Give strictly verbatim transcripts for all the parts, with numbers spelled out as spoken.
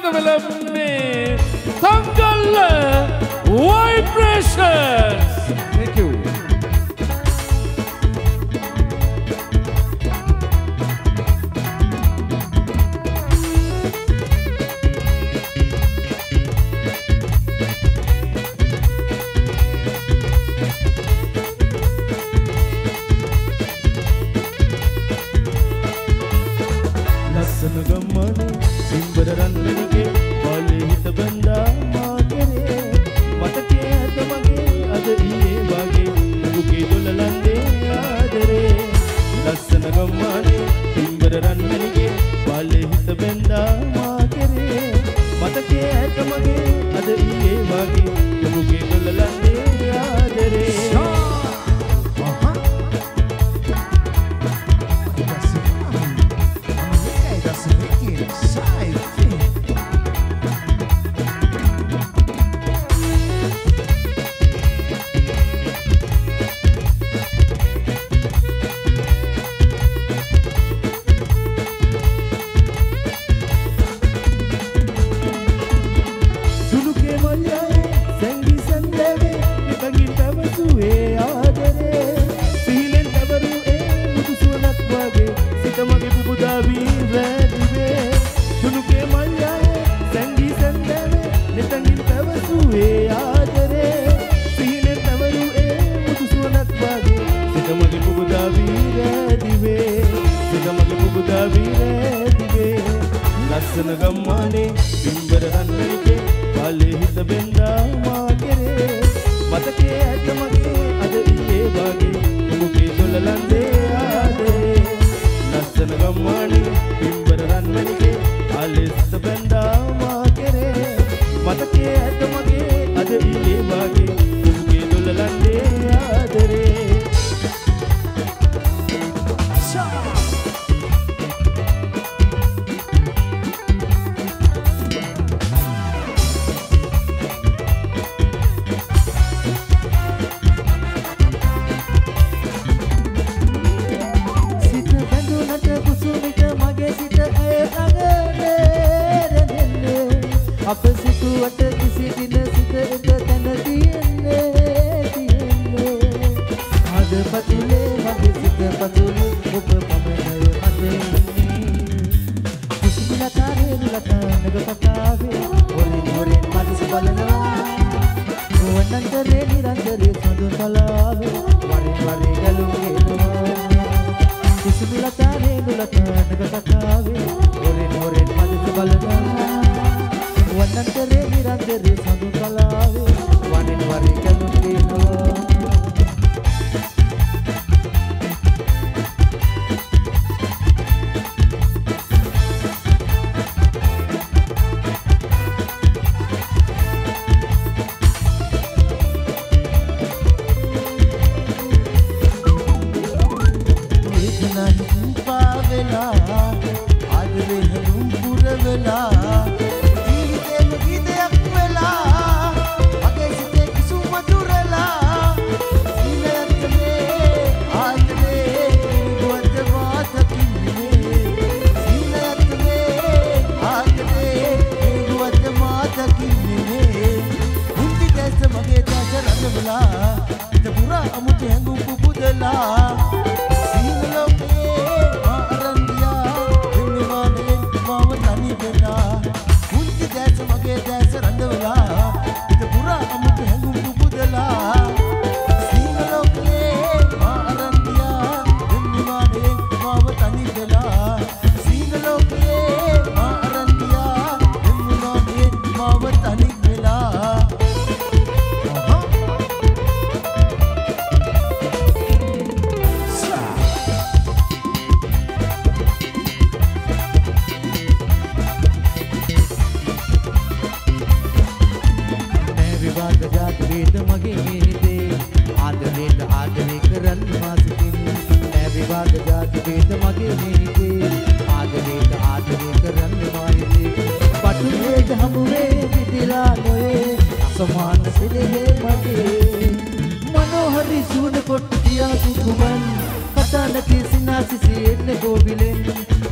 Development Tangalla Vibrations. Thank you.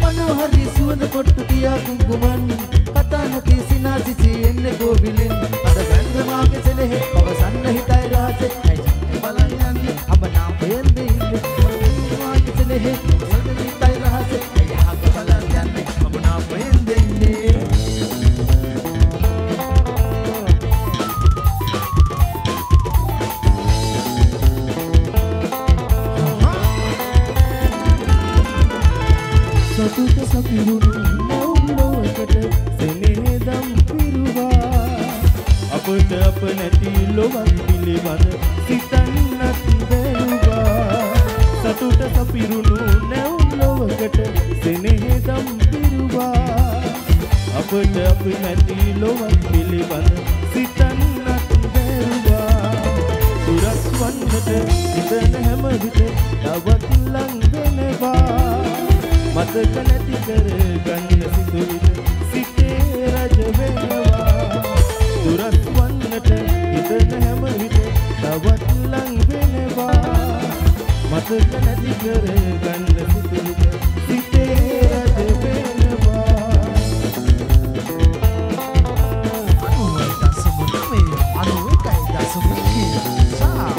මනෝහරි සුවඳ කොට්ටු තියා කුංකුමන් කතා නැති සිනාසිසි එන්නේ ගෝවිලින් අර වැන්ද මාගේ සෙනෙහි පවසන්න හිතයි රහසේ ඇයි බලන් යන්නේ අඹ නාම වෙන්නේ ඉන්නේ මාගේ සෙනෙහි පවසන්න හිතයි රහසේ ඇයි අහක බලන් යන්නේ අඹ නාම වෙන්නේ ඉන්නේ සතුට සපිරුණු නෝලොවට සෙනෙහදම් පිරුවා අපට අප නැති ලොවන් පිළිබඳ සිතන්නත් බැරුවා සතුට සපිරුණු නෝලොවට සෙනෙහදම් පිරුවා අපට අප නැති ලොවන් පිළිබඳ සිතන්නත් බැරුවා දුරස් වන්නට හිතන හැම විට තවත් ලං වෙනවා මතක නැති කර ගන්න සිතුවිට සිතේ රජ වෙනවා දුරස් වන්නට හිතන හැම විට තවත් ලං වෙනවා මතක නැති කර ගන්න සිතුවිට සිතේ රජ වෙනවා අනුවයි දසම නමේ අනුවයි දසම කීසා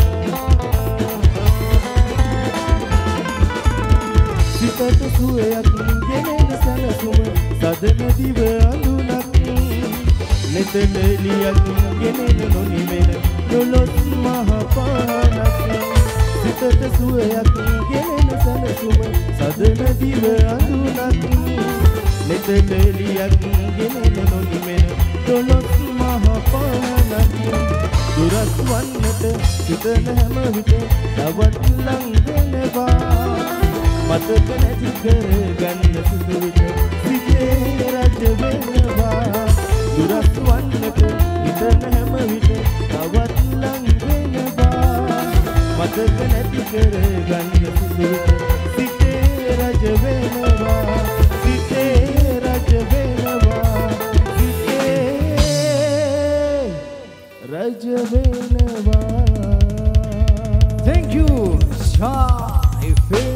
සිතට සුවයක් ගෙනෙන සැලසුම සදන දිව අඳුනක් නෙතට එළියක් ගෙනෙන නොනිවෙන දොළොස් මහ පානක් සිතට සුවයක් ගෙනෙන සැලසුම සදන දිව අඳුනක් නෙතට එළියක් ගෙනෙන නොනිවෙන දොළොස් මහ පානක් දුරස් වන්නට සිතන හැම විට තවත් ලං වෙනවා මතක නැති කර ගන්න සිතුවිට සිතේ රජ වෙනවා දුරස් වන්නට හිතන හැම විට තවත් ලං වෙනවා මතක නැති කර ගන්න සිතුවිට සිතේ රජ වෙනවා සිතේ රජ වෙනවා සිතේ රජ වෙනවා. Thank you Shah.